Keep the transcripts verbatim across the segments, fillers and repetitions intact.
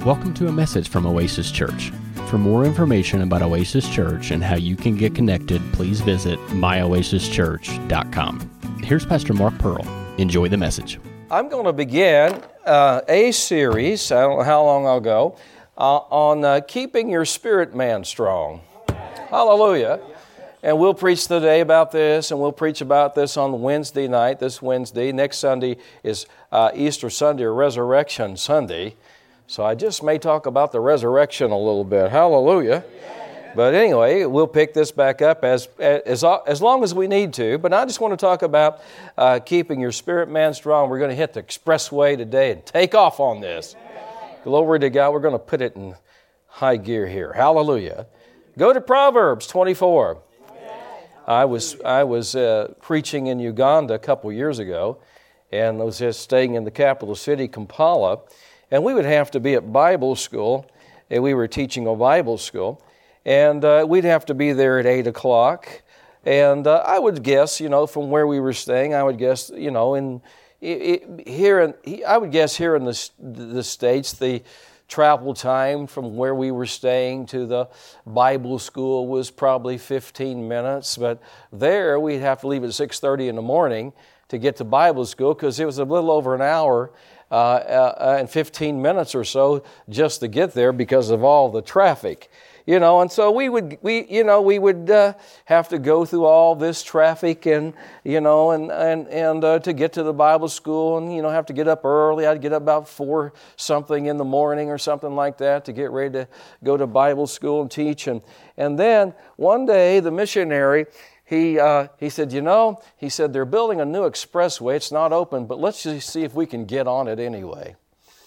Welcome to a message from Oasis Church. For more information about Oasis Church and how you can get connected, please visit my oasis church dot com. Here's Pastor Mark Pearl. Enjoy the message. I'm going to begin uh, a series, I don't know how long I'll go, uh, on uh, keeping your spirit man strong. Hallelujah. And we'll preach today about this, and we'll preach about this on Wednesday night, this Wednesday. Next Sunday is uh, Easter Sunday or Resurrection Sunday. So I just may talk about the resurrection a little bit. Hallelujah. But anyway, we'll pick this back up as, as, as long as we need to. But I just want to talk about uh, keeping your spirit man strong. We're going to hit the expressway today and take off on this. Glory to God. We're going to put it in high gear here. Hallelujah. Go to Proverbs twenty-four. I was I was uh, preaching in Uganda a couple years ago, and I was just staying in the capital city, Kampala, and we would have to be at Bible school, and we were teaching a Bible school, and uh, we'd have to be there at eight o'clock, and uh, I would guess, you know, from where we were staying, I would guess, you know, in it, it, here in I would guess here in the the States, the travel time from where we were staying to the Bible school was probably fifteen minutes, but there we'd have to leave at six thirty in the morning to get to Bible school because it was a little over an hour uh, uh, and fifteen minutes or so just to get there because of all the traffic. You know, and so we would, we, you know, we would uh, have to go through all this traffic, and you know, and and and uh, to get to the Bible school, and you know, have to get up early. I'd get up about four something in the morning or something like that to get ready to go to Bible school and teach. And and then one day, the missionary, he uh, he said, you know, he said they're building a new expressway. It's not open, but let's just see if we can get on it anyway.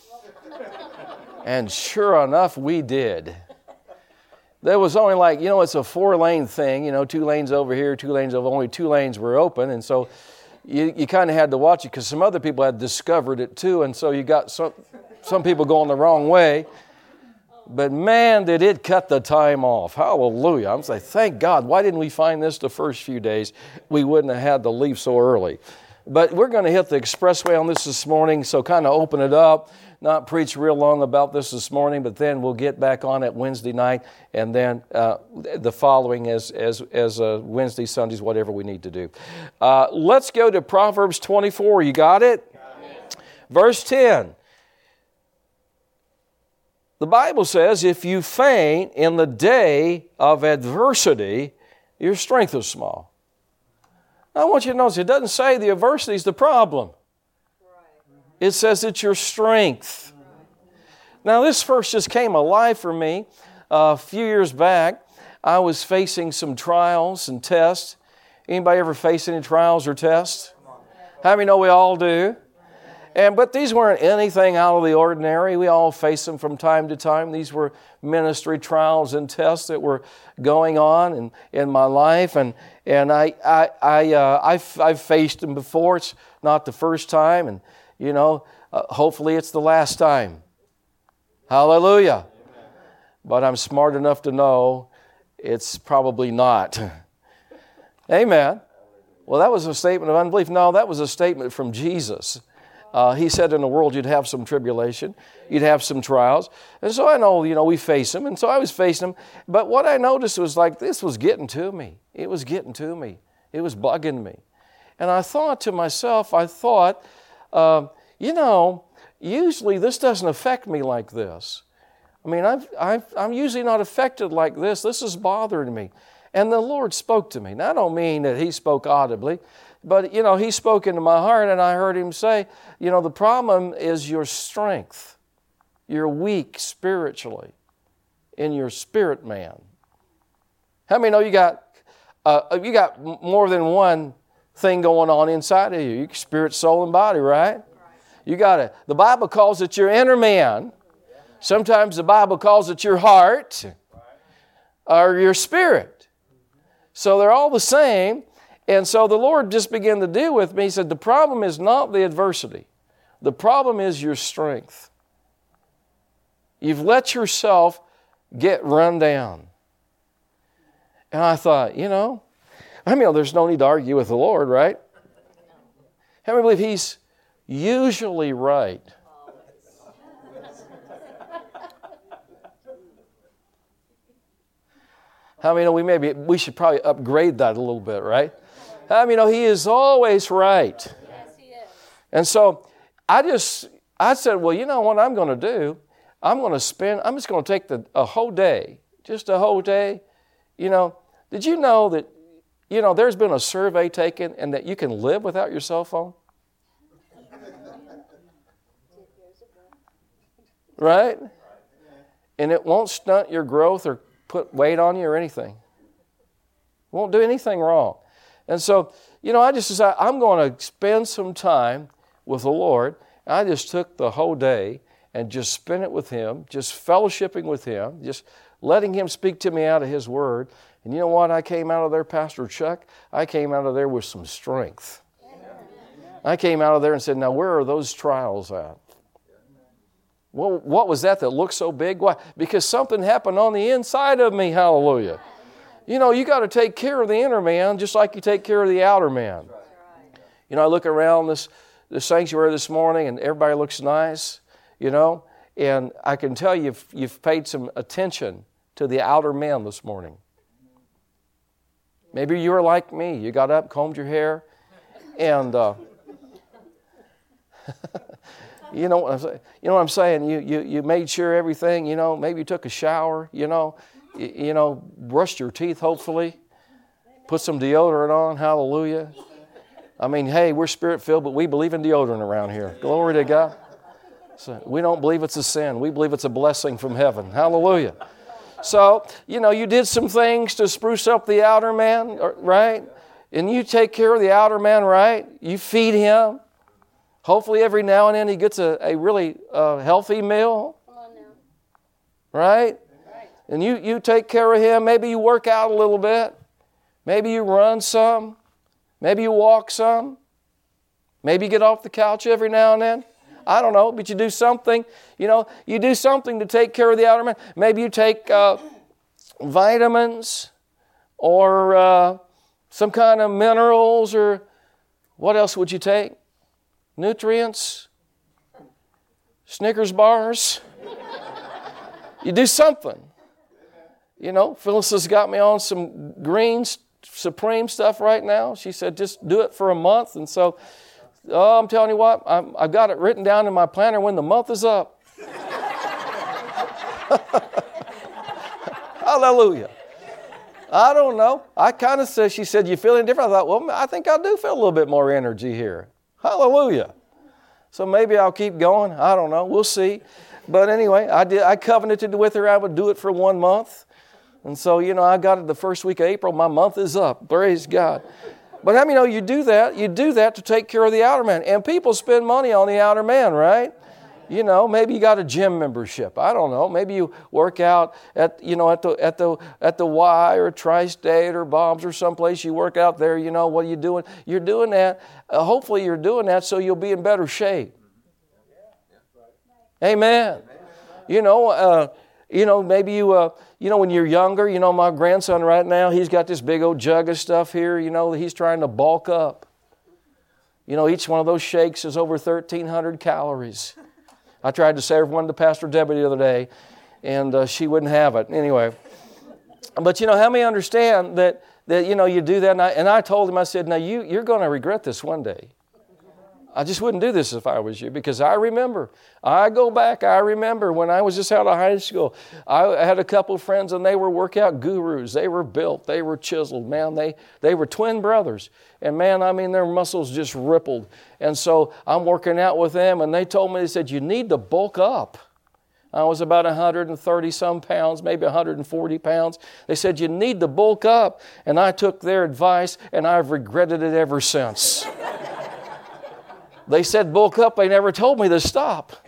And sure enough, we did. There was only like, you know, it's a four-lane thing, you know, two lanes over here, two lanes over, only two lanes were open, and so you, you kind of had to watch it because some other people had discovered it too, and so you got some, some people going the wrong way. But man, did it cut the time off. Hallelujah. I'm saying, thank God. Why didn't we find this the first few days? We wouldn't have had to leave so early. But we're going to hit the expressway on this this morning, so kind of open it up. Not preach real long about this this morning, but then we'll get back on it Wednesday night, and then uh, the following as as as uh, Wednesday, Sundays, whatever we need to do. Uh, let's go to Proverbs twenty-four. You got it? Got it. Verse ten. The Bible says, if you faint in the day of adversity, your strength is small. I want you to notice, it doesn't say the adversity is the problem. It says it's your strength. Now, this verse just came alive for me. Uh, a few years back, I was facing some trials and tests. Anybody ever face any trials or tests? How many know we all do? And but these weren't anything out of the ordinary. We all face them from time to time. These were ministry trials and tests that were going on in, in my life, and and I I I uh, I've, I've faced them before. It's not the first time, and you know, uh, hopefully it's the last time. Hallelujah. Amen. But I'm smart enough to know it's probably not. Amen. Well, that was a statement of unbelief. No, that was a statement from Jesus. Uh, he said in the world you'd have some tribulation, you'd have some trials. And so I know, you know, we face them. And so I was facing them. But what I noticed was like this was getting to me. It was getting to me. It was bugging me. And I thought to myself, I thought, uh, you know, usually this doesn't affect me like this. I mean, I've, I've, I'm usually not affected like this. This is bothering me. And the Lord spoke to me. Now, I don't mean that He spoke audibly. But, you know, He spoke into my heart, and I heard Him say, you know, the problem is your strength. You're weak spiritually in your spirit man. How many know you got uh, you got more than one thing going on inside of you? Your spirit, soul, and body, right? You got it. The Bible calls it your inner man. Sometimes the Bible calls it your heart or your spirit. So they're all the same. And so the Lord just began to deal with me. He said, the problem is not the adversity. The problem is your strength. You've let yourself get run down. And I thought, you know, I mean, there's no need to argue with the Lord, right? How many believe He's usually right? How many know we maybe we should probably upgrade that a little bit, right? How many know He is always right? Yes, He is. And so I just, I said, well, you know what I'm going to do? I'm going to spend, I'm just going to take the a whole day, just a whole day. You know, did you know that, you know, there's been a survey taken and that you can live without your cell phone? Right? And it won't stunt your growth or put weight on you or anything. Won't do anything wrong. And so, you know, I just decided I'm going to spend some time with the Lord. I just took the whole day and just spent it with Him, just fellowshipping with Him, just letting Him speak to me out of His Word. And you know what? I came out of there, Pastor Chuck, I came out of there with some strength. I came out of there and said, now where are those trials at? Well, what was that that looked so big? Why? Because something happened on the inside of me, hallelujah. You know, you got to take care of the inner man just like you take care of the outer man. You know, I look around this, this sanctuary this morning and everybody looks nice, you know, and I can tell you you've, you've paid some attention to the outer man this morning. Maybe you were like me. You got up, combed your hair, and uh, you know what I'm saying? You know what I'm saying? You, you, you made sure everything, you know, maybe you took a shower, you know, you, you know, brushed your teeth hopefully, put some deodorant on, hallelujah. I mean, hey, we're Spirit-filled, but we believe in deodorant around here. Glory to God. So we don't believe it's a sin. We believe it's a blessing from heaven. Hallelujah. So, you know, you did some things to spruce up the outer man, right? And you take care of the outer man, right? You feed him. Hopefully every now and then he gets a, a really uh, healthy meal. Come on now. Right? Right. And you, you take care of him. Maybe you work out a little bit. Maybe you run some. Maybe you walk some. Maybe you get off the couch every now and then. I don't know, but you do something. You know, you do something to take care of the outer man. Maybe you take uh, vitamins or uh, some kind of minerals, or what else would you take? Nutrients? Snickers bars? You do something. You know, Phyllis has got me on some green Supreme stuff right now. She said just do it for a month. And so, oh, I'm telling you what, I'm, I've got it written down in my planner when the month is up. Hallelujah. I don't know. I kind of said, she said, you feeling different? I thought, well, I think I do feel a little bit more energy here. Hallelujah. So maybe I'll keep going. I don't know. We'll see. But anyway, I did. I covenanted with her I would do it for one month. And so, you know, I got it the first week of April. My month is up. Praise God. But how many know you do that? You do that to take care of the outer man. And people spend money on the outer man, right? You know, maybe you got a gym membership. I don't know. Maybe you work out at, you know, at the at the at the Y or Tri-State or Bob's or someplace. You work out there. You know, what are you doing? You're doing that. Uh, hopefully, you're doing that so you'll be in better shape. Amen. You know, uh, you know, maybe you, uh, you know, when you're younger. You know, my grandson right now, he's got this big old jug of stuff here. You know, he's trying to bulk up. You know, each one of those shakes is over thirteen hundred calories. I tried to serve one to Pastor Debbie the other day, and uh, she wouldn't have it. Anyway, but you know, how many understand that, that you know, you do that? And I, and I told him, I said, now you, you're going to regret this one day. I just wouldn't do this if I was you, because I remember. I go back, I remember when I was just out of high school. I had a couple of friends, and they were workout gurus. They were built. They were chiseled. Man, they, they were twin brothers. And man, I mean, their muscles just rippled. And so I'm working out with them, and they told me, they said, you need to bulk up. I was about one hundred thirty some pounds, maybe one hundred forty pounds. They said, you need to bulk up. And I took their advice, and I've regretted it ever since. They said bulk up. They never told me to stop.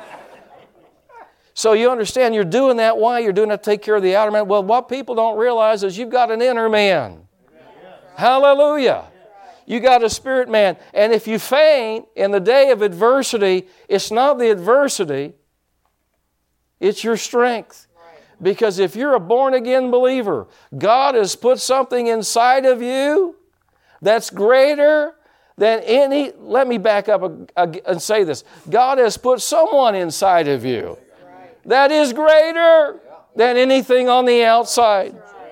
So you understand, you're doing that. Why? You're doing that to take care of the outer man. Well, what people don't realize is you've got an inner man. Hallelujah. You got a spirit man. And if you faint in the day of adversity, it's not the adversity, it's your strength. Because if you're a born-again believer, God has put something inside of you that's greater than any, let me back up and say this. God has put someone inside of you that is greater than anything on the outside.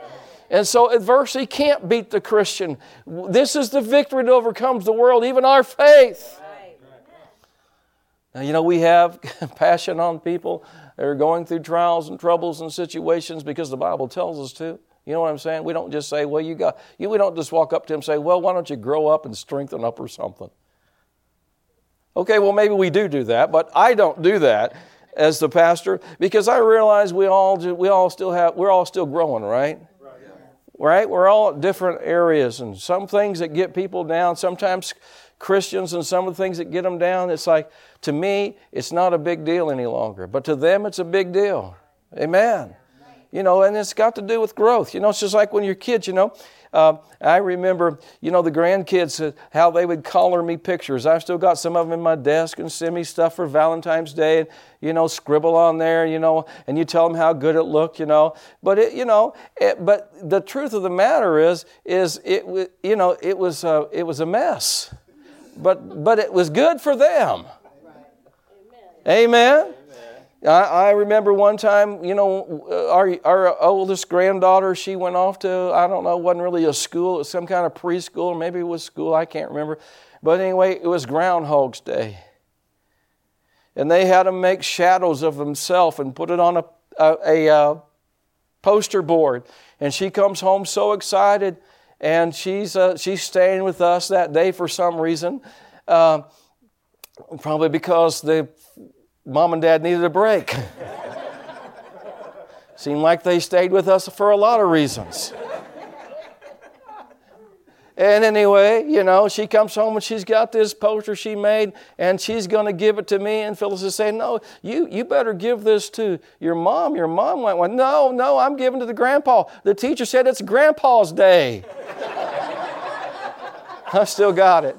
And so adversity can't beat the Christian. This is the victory that overcomes the world, even our faith. Right. Now, you know, we have compassion on people that are going through trials and troubles and situations because the Bible tells us to. You know what I'm saying? We don't just say, well, you got, you, we don't just walk up to them and say, well, why don't you grow up and strengthen up or something? Okay, well, maybe we do do that, but I don't do that as the pastor because I realize we all do, we all still have, we're all still growing, right? Right? We're all at different areas, and some things that get people down, sometimes Christians, and some of the things that get them down, it's like, to me, it's not a big deal any longer. But to them, it's a big deal. Amen. You know, and it's got to do with growth. You know, it's just like when you're kids, you know. Uh, I remember, you know, the grandkids, uh, how they would color me pictures. I've still got some of them in my desk and send me stuff for Valentine's Day and, you know, scribble on there, you know, and you tell them how good it looked, you know. But, it, you know, it, but the truth of the matter is, is it, you know, it was, uh, it was a mess. But, but it was good for them. Amen. Amen. I, I remember one time, you know, our, our oldest granddaughter, she went off to, I don't know, it wasn't really a school, it was some kind of preschool, or maybe it was school, I can't remember. But anyway, it was Groundhog's Day. And they had them make shadows of themselves and put it on a, a, a, a poster board. And she comes home so excited, and she's uh, she's staying with us that day for some reason, uh, probably because the Mom and Dad needed a break. Seemed like they stayed with us for a lot of reasons. And anyway, you know, she comes home and she's got this poster she made, and she's going to give it to me. And Phyllis is saying, no, you, you better give this to your mom. Your mom went, well, no, no, I'm giving to the grandpa. The teacher said it's Grandpa's Day. I still got it.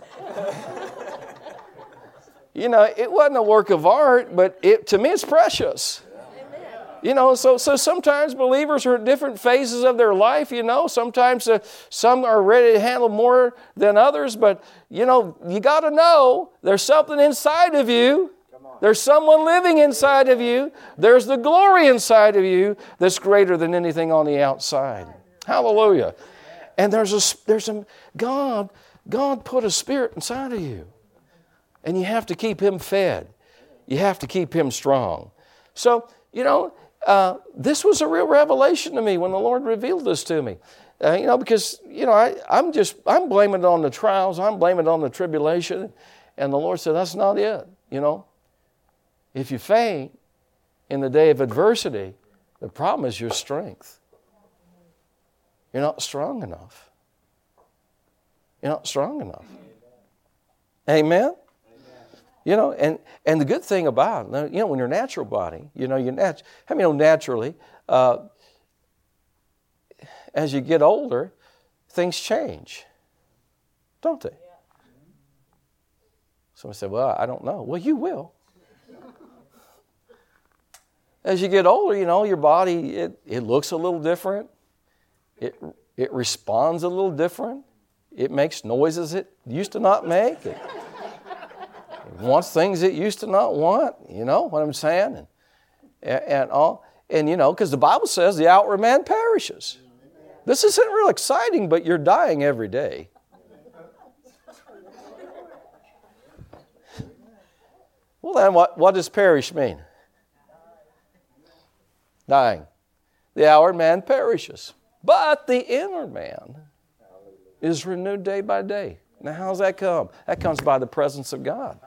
You know, it wasn't a work of art, but it, to me it's precious. You know, so so sometimes believers are at different phases of their life, you know. Sometimes uh, some are ready to handle more than others, but, you know, you got to know there's something inside of you. There's someone living inside of you. There's the glory inside of you that's greater than anything on the outside. Hallelujah. And there's a, there's a, God, God put a spirit inside of you. And you have to keep him fed. You have to keep him strong. So, you know, uh, this was a real revelation to me when the Lord revealed this to me. Uh, you know, because, you know, I, I'm just, I'm blaming it on the trials. I'm blaming it on the tribulation. And the Lord said, that's not it, you know. If you faint in the day of adversity, the problem is your strength. You're not strong enough. You're not strong enough. Amen? You know, and, and the good thing about it, you know, when you're natural body, you know, you're nat- I mean, you know, naturally, uh, as you get older, things change, don't they? Someone said, well, I don't know. Well, you will. As you get older, you know, your body, it, it looks a little different. It, it responds a little different. It makes noises it used to not make. It, It wants things it used to not want, you know what I'm saying? And, and all, and you know, because the Bible says the outward man perishes. This isn't real exciting, but you're dying every day. Well, then what, what does perish mean? Dying. The outward man perishes, but the inner man is renewed day by day. Now, how's that come? That comes by the presence of God.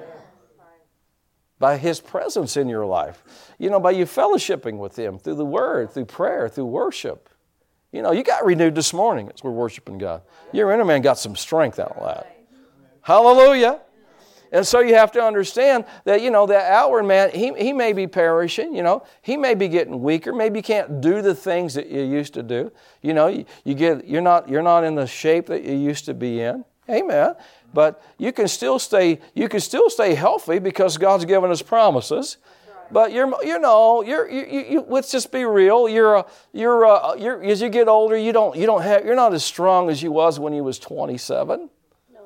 By his presence in your life. You know, by you fellowshipping with him through the word, through prayer, through worship. You know, you got renewed this morning as we're worshiping God. Your inner man got some strength out of that. Hallelujah. And so you have to understand that, you know, that outward man, he, he may be perishing, you know. He may be getting weaker. Maybe you can't do the things that you used to do. You know, you, you get, you're not, you're not in the shape that you used to be in. Amen. But you can still stay, you can still stay healthy because God's given us promises. But you're, you know, you're, you, you, let's just be real. You're, a, you're, a, you're, as you get older, you don't, you don't have, you're not as strong as you was when you was twenty-seven. No.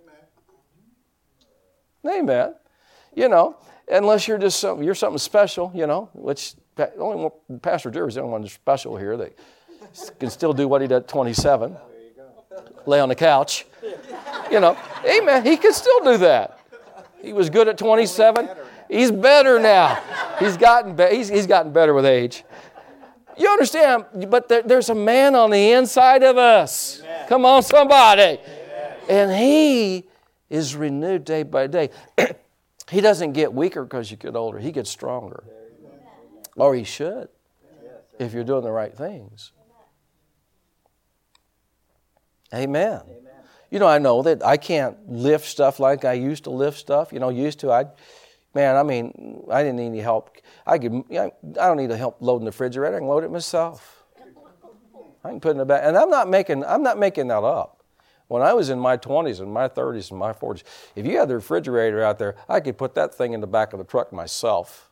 Amen. Amen. You know, unless you're just some, you're something special, you know, which only Pastor Jerry's the only one that's special here. That can still do what he did at twenty-seven. Lay on the couch. You know, amen. He can still do that. He was good at twenty-seven. He's better now. He's gotten be- he's, he's gotten better with age. You understand? But there, there's a man on the inside of us. Amen. Come on, somebody. Amen. And he is renewed day by day. He doesn't get weaker because you get older. He gets stronger. Or he should, if you're doing the right things. Amen. Amen. You know, I know that I can't lift stuff like I used to lift stuff. You know, used to, I, man, I mean, I didn't need any help. I could, you know, I don't need help loading the refrigerator. I can load it myself. I can put it in the back. And I'm not making, I'm not making that up. When I was in my twenties and my thirties and my forties, if you had the refrigerator out there, I could put that thing in the back of the truck myself.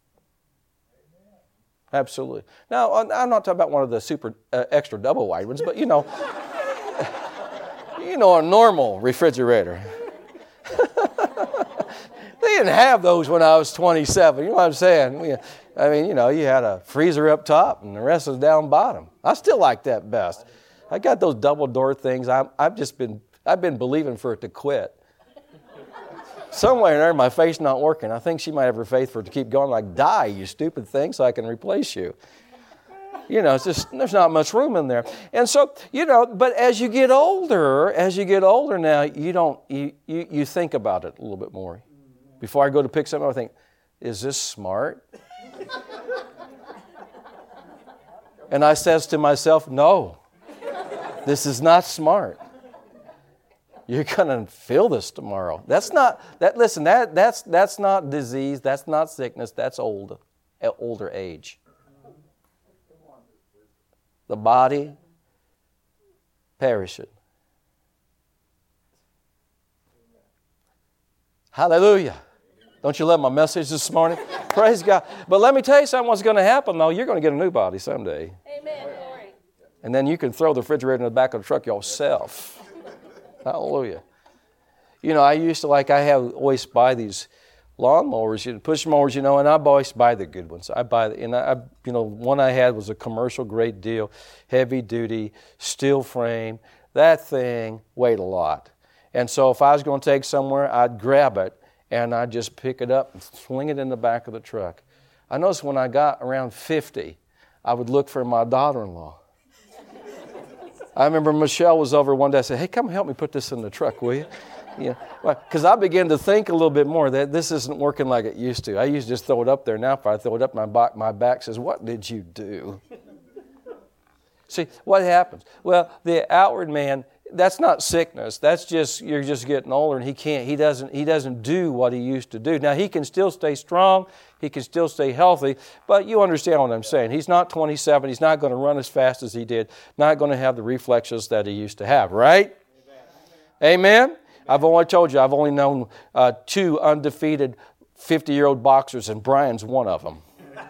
Absolutely. Now, I'm not talking about one of the super uh, extra double wide ones, but you know, you know, a normal refrigerator. They didn't have those when I was twenty-seven. You know what I'm saying? We, I mean, you know, you had a freezer up top and the rest was down bottom. I still like that best. I got those double door things. I'm, I've just been, I've been believing for it to quit. Somewhere in there, my faith's not working. I think she might have her faith for it to keep going. Like, die, you stupid thing, so I can replace you. You know, it's just, there's not much room in there. And so, you know, but as you get older, as you get older now, you don't, you, you, you think about it a little bit more. Before I go to pick something up, I think, is this smart? And I says to myself, no, this is not smart. You're going to feel this tomorrow. That's not, that. Listen, that, that's, that's not disease, that's not sickness, that's old, older age. The body perisheth. Hallelujah. Don't you love my message this morning? Praise God. But let me tell you something, what's going to happen, though. You're going to get a new body someday. Amen. Glory. And then you can throw the refrigerator in the back of the truck yourself. Hallelujah. You know, I used to, like, I have always buy these lawnmowers, you know, push mowers, you know, and I always buy the good ones. I buy, the, and I, you know, one I had was a commercial grade deal, heavy duty, steel frame. That thing weighed a lot. And so if I was going to take somewhere, I'd grab it and I'd just pick it up and swing it in the back of the truck. I noticed when I got around fifty, I would look for my daughter-in-law. I remember Michelle was over one day. I said, hey, come help me put this in the truck, will you? Yeah, because I began to think a little bit more that this isn't working like it used to. I used to just throw it up there. Now if I throw it up, my back, my back says, what did you do? See, what happens? Well, the outward man, that's not sickness. That's just, you're just getting older and he can't, he doesn't, he doesn't do what he used to do. Now, he can still stay strong. He can still stay healthy, but you understand what I'm saying. He's not twenty-seven. He's not going to run as fast as he did. Not going to have the reflexes that he used to have, right? Amen? Amen? I've only told you, I've only known uh, two undefeated fifty-year-old boxers, and Brian's one of them.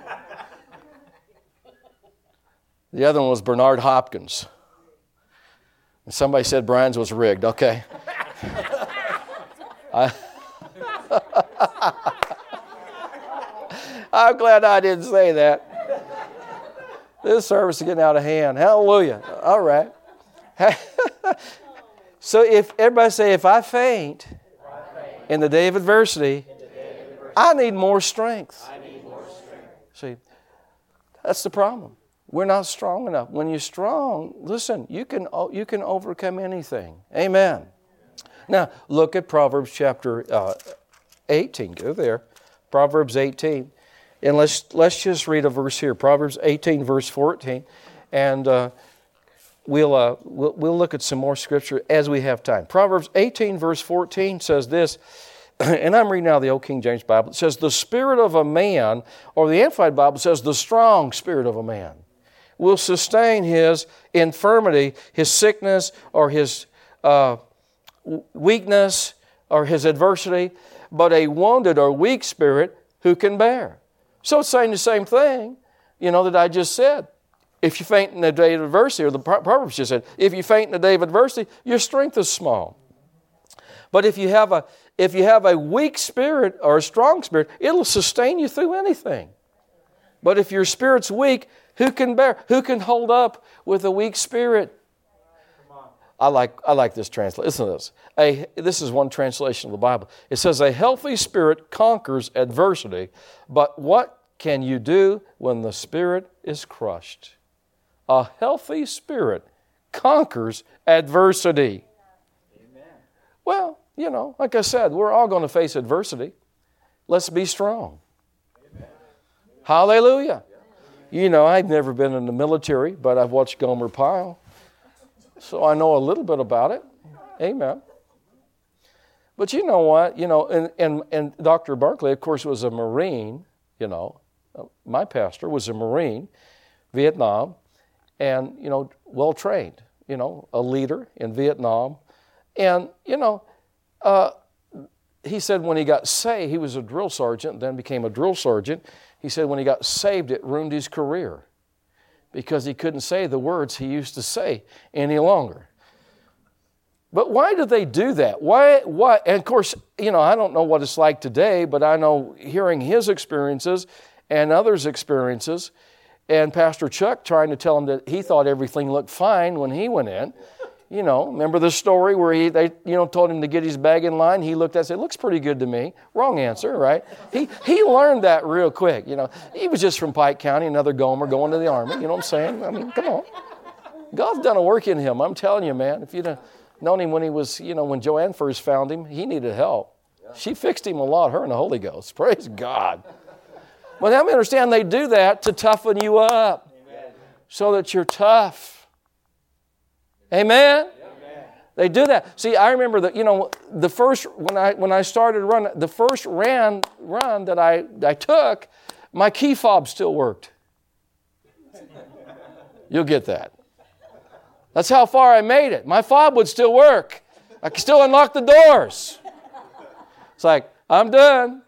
The other one was Bernard Hopkins. And somebody said Brian's was rigged. Okay. I, I'm glad I didn't say that. This service is getting out of hand. Hallelujah. All right. So if everybody say, if I faint in the day of adversity, I need more strength. See, that's the problem. We're not strong enough. When you're strong, listen, you can you can overcome anything. Amen. Now, look at Proverbs chapter uh, eighteen. Go there. Proverbs eighteen. And let's let's just read a verse here. Proverbs eighteen, verse fourteen. And uh, we'll, uh, we'll we'll look at some more scripture as we have time. Proverbs eighteen, verse fourteen says this, and I'm reading out of the Old King James Bible. It says, the spirit of a man, or the Amplified Bible says, the strong spirit of a man will sustain his infirmity, his sickness, or his uh, weakness, or his adversity, but a wounded or weak spirit who can bear. So it's saying the same thing, you know, that I just said. If you faint in the day of adversity, or the Proverbs just said, if you faint in the day of adversity, your strength is small. But if you have a if you have a weak spirit or a strong spirit, it'll sustain you through anything. But if your spirit's weak, Who can bear? Who can hold up with a weak spirit? I like I like this translation. Listen to this. A, this is one translation of the Bible. It says, a healthy spirit conquers adversity, but what can you do when the spirit is crushed? A healthy spirit conquers adversity. Amen. Well, you know, like I said, we're all going to face adversity. Let's be strong. Amen. Hallelujah. You know, I've never been in the military, but I've watched Gomer Pyle. So I know a little bit about it. Amen. But you know what? You know, and, and, and Doctor Barclay, of course, was a Marine, you know. My pastor was a Marine, Vietnam, and, you know, well-trained, you know, a leader in Vietnam. And, you know, uh, he said when he got saved, he was a drill sergeant, then became a drill sergeant. He said when he got saved, it ruined his career because he couldn't say the words he used to say any longer. But why do they do that? Why? Why? And of course, you know, I don't know what it's like today, but I know hearing his experiences and others' experiences, and Pastor Chuck trying to tell him that he thought everything looked fine when he went in. You know, remember the story where he, they, you know, told him to get his bag in line? He looked at it and said, looks pretty good to me. Wrong answer, right? He he learned that real quick, you know. He was just from Pike County, another Gomer going to the Army, you know what I'm saying? I mean, come on. God's done a work in him, I'm telling you, man. If you'd have known him when he was, you know, when Joanne first found him, he needed help. She fixed him a lot, her and the Holy Ghost. Praise God. But help me understand, they do that to toughen you up. Amen. So that you're tough. Amen? Amen? They do that. See, I remember that, you know, the first, when I when I started running, the first ran run that I, I took, my key fob still worked. You'll get that. That's how far I made it. My fob would still work. I could still unlock the doors. It's like, I'm done.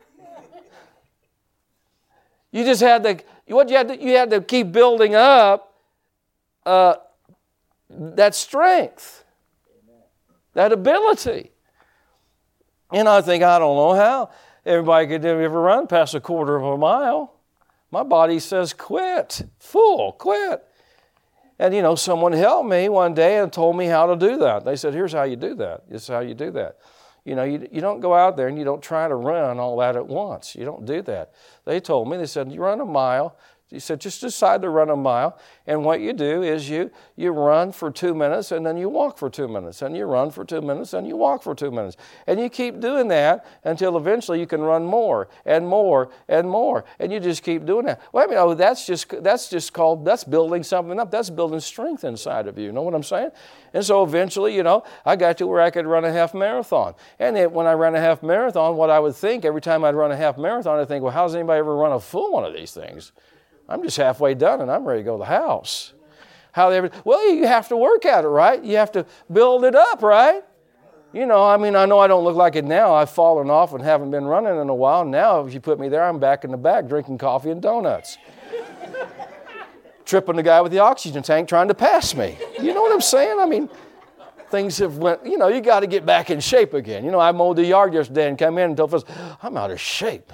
You just had to, what you had to, you had to keep building up uh, that strength, that ability. And I think, I don't know how everybody could ever run past a quarter of a mile. My body says, quit, fool, quit. And, you know, someone helped me one day and told me how to do that. They said, here's how you do that. This is how you do that. You know, you, you don't go out there and you don't try to run all that at once. You don't do that. They told me, they said, you run a mile. He said, just decide to run a mile. And what you do is you, you run for two minutes and then you walk for two minutes. And you run for two minutes and you walk for two minutes. And you keep doing that until eventually you can run more and more and more. And you just keep doing that. Well, I mean, oh, that's just, that's just called, that's building something up. That's building strength inside of you. You know what I'm saying? And so eventually, you know, I got to where I could run a half marathon. And it, when I ran a half marathon, what I would think every time I'd run a half marathon, I'd think, well, how does anybody ever run a full one of these things? I'm just halfway done and I'm ready to go to the house. How they ever, well, you have to work at it, right? You have to build it up, right? You know, I mean, I know I don't look like it now. I've fallen off and haven't been running in a while. Now, if you put me there, I'm back in the back drinking coffee and donuts. Tripping the guy with the oxygen tank trying to pass me. You know what I'm saying? I mean, things have went, you know, you got to get back in shape again. You know, I mowed the yard yesterday and came in and told us, I'm out of shape.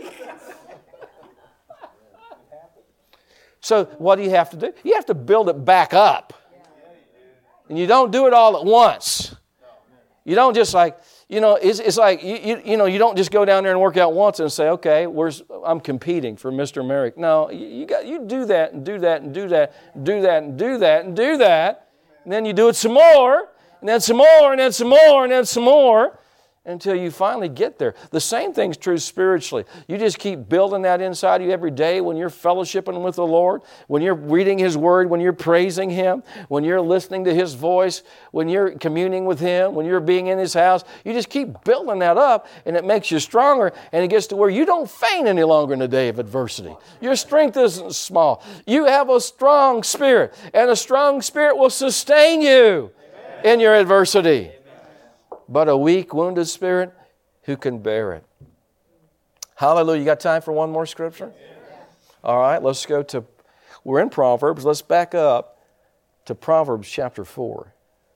So what do you have to do? You have to build it back up. And you don't do it all at once. You don't just like, you know, it's, it's like, you, you, you know, you don't just go down there and work out once and say, okay, where's, I'm competing for Mister Merrick. No, you, you got, you do that and do that and do that, and do that and do that and do that. And then you do it some more, and then some more, and then some more, and then some more. Until you finally get there. The same thing's true spiritually. You just keep building that inside you every day when you're fellowshipping with the Lord, when you're reading His Word, when you're praising Him, when you're listening to His voice, when you're communing with Him, when you're being in His house. You just keep building that up and it makes you stronger and it gets to where you don't faint any longer in the day of adversity. Your strength isn't small. You have a strong spirit and a strong spirit will sustain you in your adversity. But a weak, wounded spirit, who can bear it? Hallelujah. You got time for one more scripture? All right, let's go to, we're in Proverbs. Let's back up to Proverbs chapter four.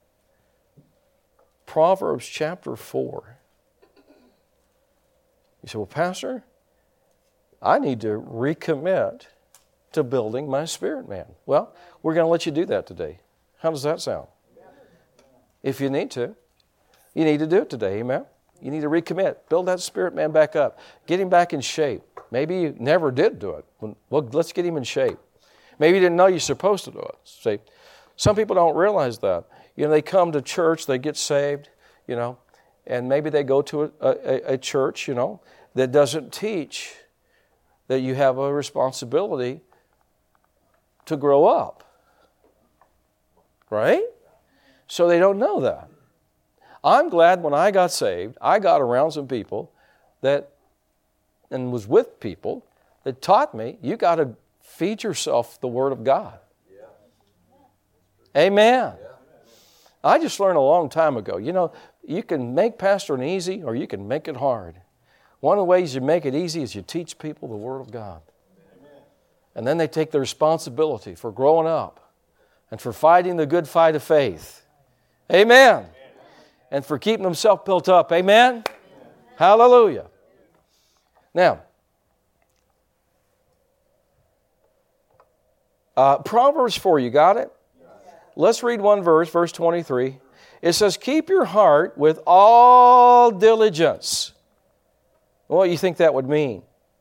Proverbs chapter four. You say, well, Pastor, I need to recommit to building my spirit man. Well, we're going to let you do that today. How does that sound? If you need to. You need to do it today, amen? You need to recommit. Build that spirit man back up. Get him back in shape. Maybe you never did do it. Well, let's get him in shape. Maybe you didn't know you're supposed to do it. See, some people don't realize that. You know, they come to church, they get saved, you know, and maybe they go to a, a, a church, you know, that doesn't teach that you have a responsibility to grow up. Right? So they don't know that. I'm glad when I got saved, I got around some people that, and was with people that taught me, you got to feed yourself the Word of God. Yeah. Amen. Yeah. I just learned a long time ago, you know, you can make pastoring easy or you can make it hard. One of the ways you make it easy is you teach people the Word of God. Amen. And then they take the responsibility for growing up and for fighting the good fight of faith. Amen. Amen. And for keeping themselves built up. Amen? Amen? Hallelujah. Now, uh, Proverbs four, you got it? Let's read one verse, verse twenty-three. It says, keep your heart with all diligence. What do you think that would mean?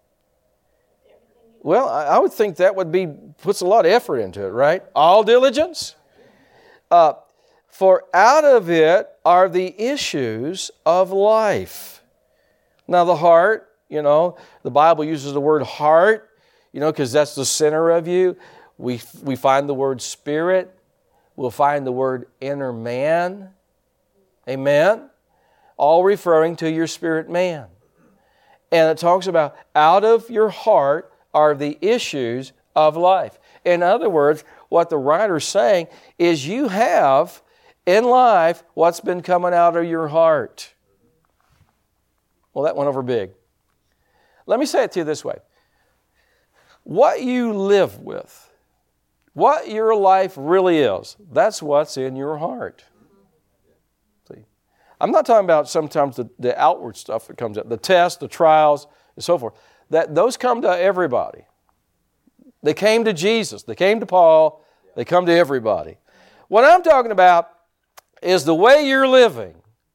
Well, I would think that would be, puts a lot of effort into it, right? All diligence? Uh, For out of it are the issues of life. Now the heart, you know, the Bible uses the word heart, you know, because that's the center of you. We, we find the word spirit. We'll find the word inner man. Amen? All referring to your spirit man. And it talks about out of your heart are the issues of life. In other words, what the writer's saying is you have in life, what's been coming out of your heart? Well, that went over big. Let me say it to you this way. What you live with, what your life really is, that's what's in your heart. See? I'm not talking about sometimes the, the outward stuff that comes out, the tests, the trials, and so forth. That those come to everybody. They came to Jesus. They came to Paul. They come to everybody. What I'm talking about is the way you're living,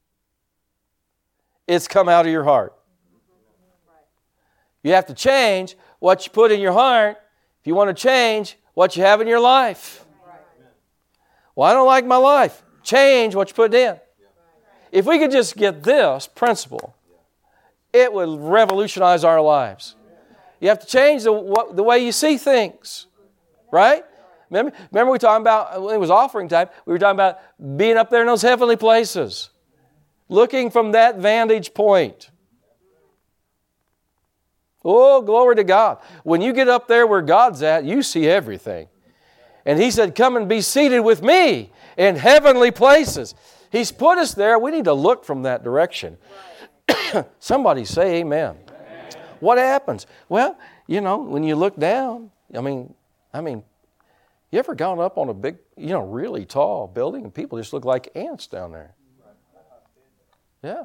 it's come out of your heart. You have to change what you put in your heart if you want to change what you have in your life. Well, I don't like my life. Change what you put in. If we could just get this principle, it would revolutionize our lives. You have to change the, what, the way you see things, right? Remember, remember we were talking about, when it was offering time, we were talking about being up there in those heavenly places. Looking from that vantage point. Oh, glory to God. When you get up there where God's at, you see everything. And He said, come and be seated with me in heavenly places. He's put us there. We need to look from that direction. Somebody say amen. Amen. What happens? Well, you know, when you look down, I mean, I mean, you ever gone up on a big, you know, really tall building and people just look like ants down there? Yeah.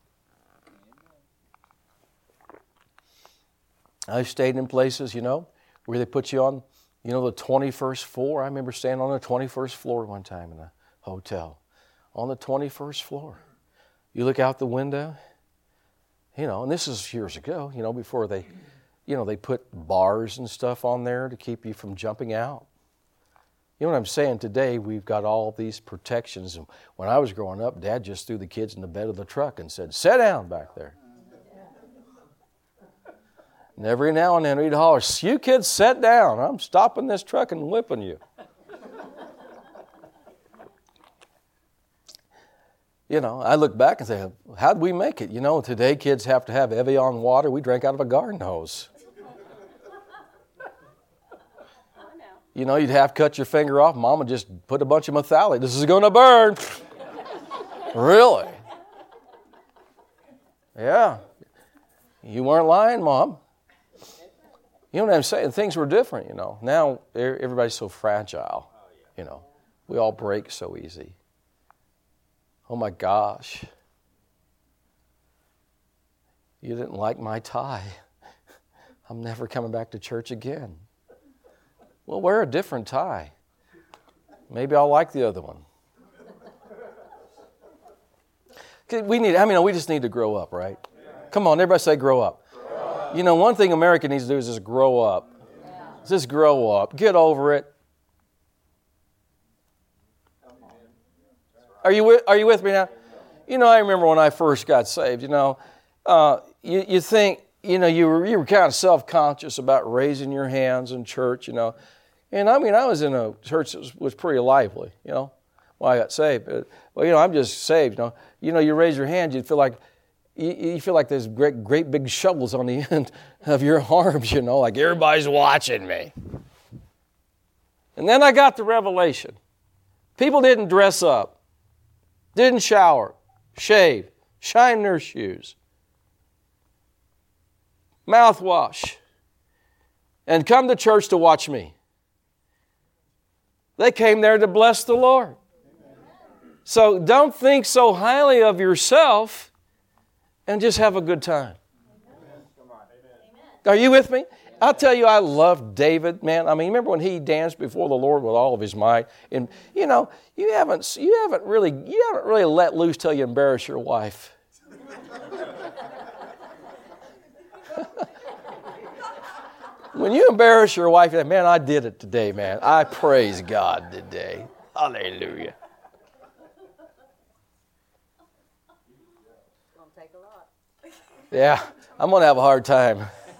I've stayed in places, you know, where they put you on, you know, the twenty-first floor. I remember staying on the twenty-first floor one time in a hotel. On the twenty-first floor. You look out the window, you know, and this is years ago, you know, before they, you know, they put bars and stuff on there to keep you from jumping out. You know what I'm saying? Today, we've got all these protections. And when I was growing up, Dad just threw the kids in the bed of the truck and said, sit down back there. And every now and then he'd holler, you kids sit down. I'm stopping this truck and whipping you. You know, I look back and say, how'd we make it? You know, today kids have to have Evian water. We drank out of a garden hose. You know, you'd have to cut your finger off. Mama just put a bunch of methallic. This is going to burn. Really? Yeah. You weren't lying, Mom. You know what I'm saying? Things were different, you know. Now, everybody's so fragile, you know. We all break so easy. Oh, my gosh. You didn't like my tie. I'm never coming back to church again. Well, wear a different tie. Maybe I'll like the other one. We need, I mean, we just need to grow up, right? Come on, everybody say grow up. Grow up. You know, one thing America needs to do is just grow up. Yeah. Just grow up. Get over it. Are you with, are you with me now? You know, I remember when I first got saved, you know, uh, you, you think, you know, you were, you were kind of self-conscious about raising your hands in church, you know. And I mean, I was in a church that was, was pretty lively, you know, when I got saved. But, well, you know, I'm just saved, you know. You know, you raise your hand, you feel like, you, you feel like there's great, great big shovels on the end of your arms, you know, like everybody's watching me. And then I got the revelation. People didn't dress up, didn't shower, shave, shine their shoes, mouthwash, and come to church to watch me. They came there to bless the Lord. So don't think so highly of yourself and just have a good time. Are you with me? I'll tell you, I love David, man. I mean, remember when he danced before the Lord with all of his might? And you know, you haven't you haven't really you haven't really let loose till you embarrass your wife. When you embarrass your wife, you're like, man, I did it today, man. I praise God today. Hallelujah. Yeah, I'm going to have a hard time.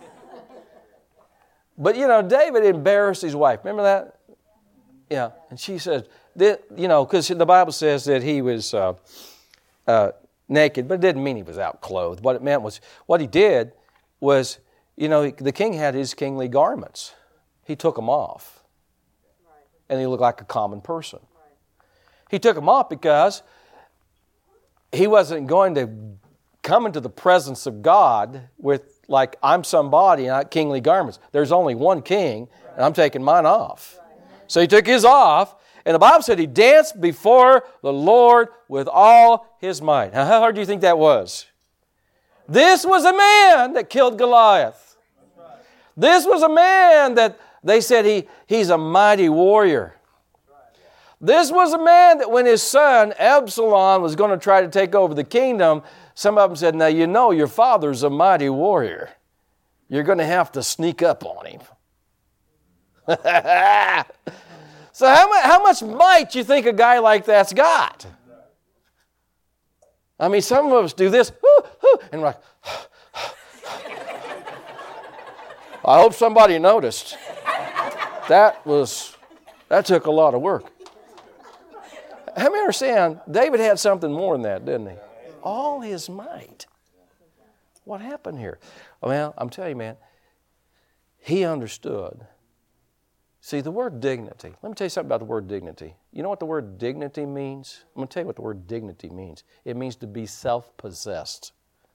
But, you know, David embarrassed his wife. Remember that? Yeah. And she said, that, you know, because the Bible says that he was uh, uh, naked, but it didn't mean he was out clothed. What it meant was, what he did was, you know, the king had his kingly garments. He took them off. And he looked like a common person. He took them off because he wasn't going to come into the presence of God with, like, I'm somebody, not kingly garments. There's only one king, and I'm taking mine off. So he took his off, and the Bible said he danced before the Lord with all his might. Now, how hard do you think that was? This was a man that killed Goliath. This was a man that they said he, he's a mighty warrior. This was a man that when his son Absalom was going to try to take over the kingdom, some of them said, now you know your father's a mighty warrior. You're going to have to sneak up on him. So how much, how much might do you think a guy like that's got? I mean, some of us do this, and we're like, I hope somebody noticed. That was, that took a lot of work. How many understand, David had something more than that, didn't he? All his might. What happened here? Well, I'm telling you, man, he understood. See, the word dignity. Let me tell you something about the word dignity. You know what the word dignity means? I'm going to tell you what the word dignity means. It means to be self-possessed.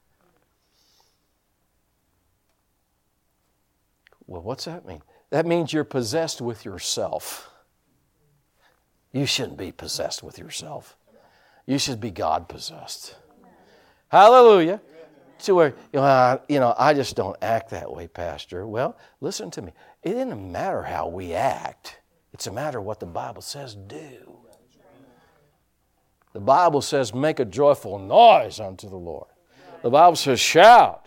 Well, what's that mean? That means you're possessed with yourself. You shouldn't be possessed with yourself. You should be God-possessed. Hallelujah. To where, you know, I, you know, I just don't act that way, Pastor. Well, listen to me. It doesn't matter how we act. It's a matter of what the Bible says do. The Bible says make a joyful noise unto the Lord. The Bible says shout.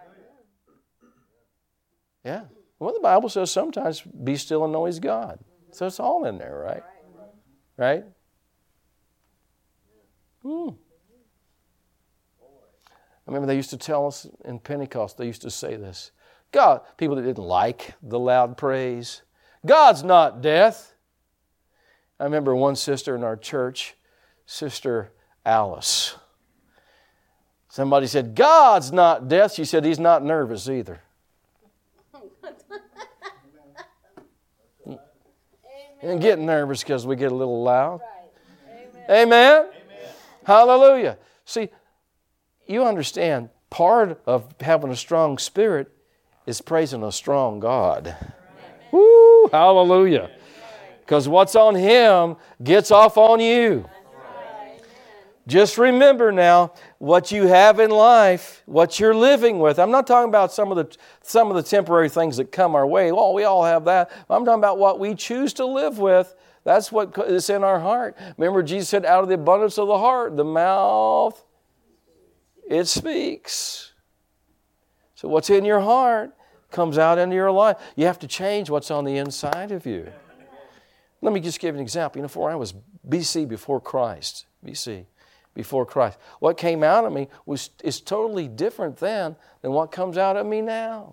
Yeah. Well, the Bible says sometimes be still and know He's God. So it's all in there, right? Right? Hmm. I remember they used to tell us in Pentecost, they used to say this. God, people that didn't like the loud praise. God's not death. I remember one sister in our church, Sister Alice. Somebody said, God's not death. She said, He's not nervous either. And get nervous because we get a little loud. Right. Amen. Amen? Amen. Hallelujah. See, you understand, part of having a strong spirit is praising a strong God. Amen. Woo, hallelujah. Because what's on Him gets off on you. Right. Just remember now, what you have in life, what you're living with. I'm not talking about some of the some of the temporary things that come our way. Well, we all have that. I'm talking about what we choose to live with. That's what is in our heart. Remember, Jesus said, out of the abundance of the heart, the mouth, it speaks. So what's in your heart comes out into your life. You have to change what's on the inside of you. Let me just give you an example. You know, before I was B C, before Christ, B C, before Christ, what came out of me was is totally different then than what comes out of me now.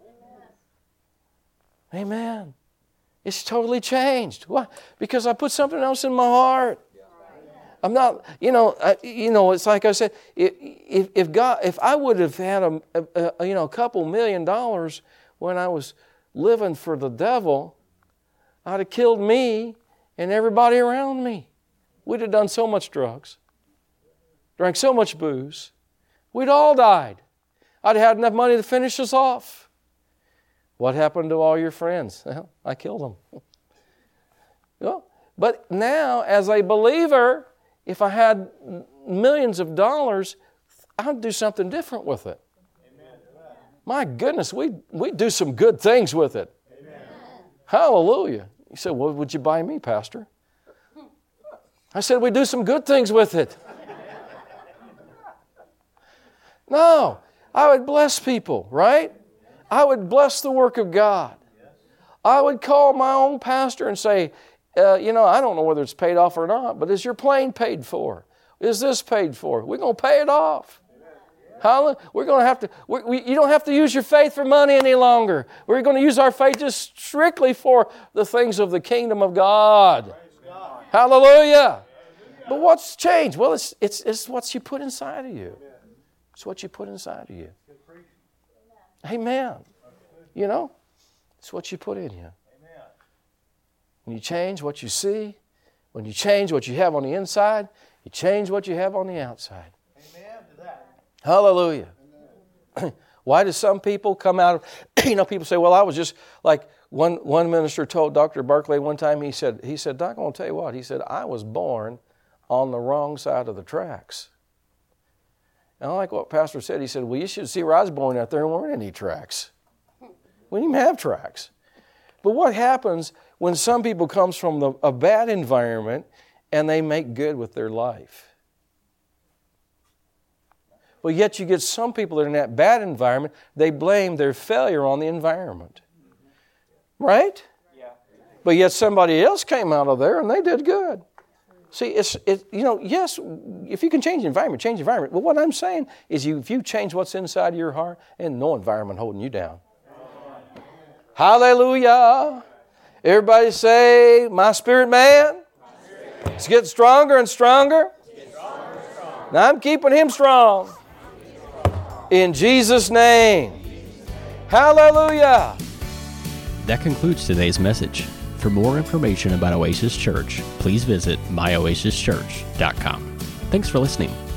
Amen. Amen. It's totally changed. Why? Because I put something else in my heart. I'm not, you know, I, you know. It's like I said. If, if God, if I would have had a, a, a, you know, a couple million dollars when I was living for the devil, I'd have killed me and everybody around me. We'd have done so much drugs, drank so much booze. We'd all died. I'd have had enough money to finish us off. What happened to all your friends? Well, I killed them. Well, but now, as a believer, if I had millions of dollars, I'd do something different with it. Amen. My goodness, we'd, we'd do some good things with it. Amen. Hallelujah. You said, well, would you buy me, Pastor? I said, we'd do some good things with it. No, I would bless people, right? I would bless the work of God. I would call my own pastor and say, uh, you know, I don't know whether it's paid off or not, but is your plane paid for? Is this paid for? We're going to pay it off. Hallelujah. We're going to have to, we, we, you don't have to use your faith for money any longer. We're going to use our faith just strictly for the things of the kingdom of God. God. Hallelujah. But what's changed? Well, it's, it's, it's what you put inside of you. It's what you put inside of you. Amen. You know, it's what you put in you. When you change what you see, when you change what you have on the inside, you change what you have on the outside. Amen to that. Hallelujah. Why do some people come out of, you know, people say, well, I was just, like one, one minister told Doctor Barclay one time, he said, he said, Doc, I'm going to tell you what, he said, I was born on the wrong side of the tracks. And I like what Pastor said. He said, well, you should see where I was born out there. There weren't any tracks. We didn't even have tracks. But what happens when some people comes from the, a bad environment and they make good with their life? But yet you get some people that are in that bad environment, they blame their failure on the environment. Right? Yeah. But yet somebody else came out of there and they did good. See, it's, it, you know, yes, if you can change the environment, change the environment. But what I'm saying is you, if you change what's inside of your heart, and no environment holding you down. Amen. Hallelujah. Everybody say, my spirit man, my spirit man. It's getting stronger and stronger. Getting stronger and stronger. Now I'm keeping him strong. In Jesus' name. Hallelujah. That concludes today's message. For more information about Oasis Church, please visit my oasis church dot com. Thanks for listening.